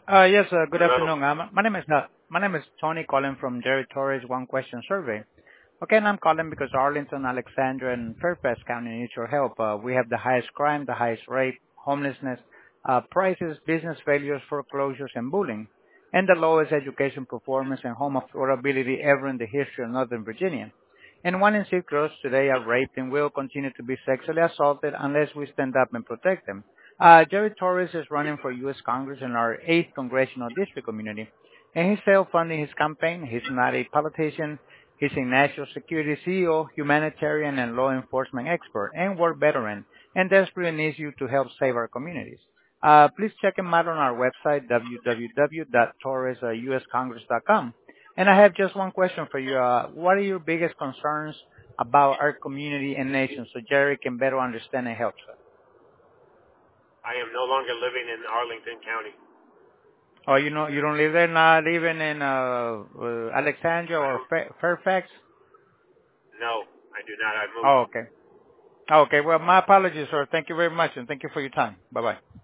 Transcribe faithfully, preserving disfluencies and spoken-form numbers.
Uh, yes, uh, good Hello. afternoon. Uh, my name is uh, my name is Tony calling from Jerry Torres One Question Survey. Okay, and I'm calling because Arlington, Alexandria, and Fairfax County need your help. Uh, we have the highest crime, the highest rape, homelessness, uh, prices, business failures, foreclosures, and bullying, and the lowest education performance and home affordability ever in the history of Northern Virginia. And one in six girls today are raped and will continue to be sexually assaulted unless we stand up and protect them. Uh, Jerry Torres is running for U S. Congress in our eighth Congressional District community, and he's self-funding his campaign. He's not a politician. He's a national security C E O, humanitarian and law enforcement expert, and war veteran, and desperately needs you to help save our communities. Uh, please check him out on our website, w w w dot torres u s congress dot com. And I have just one question for you. Uh, what are your biggest concerns about our community and nation so Jerry can better understand and help us? I am no longer living in Arlington County. Oh, you know, you don't live there, not even in uh, uh, Alexandria I or don't. Fa- Fairfax? No, I do not. I moved. Oh, okay. Okay, well, my apologies, sir. Thank you very much, and thank you for your time. Bye-bye.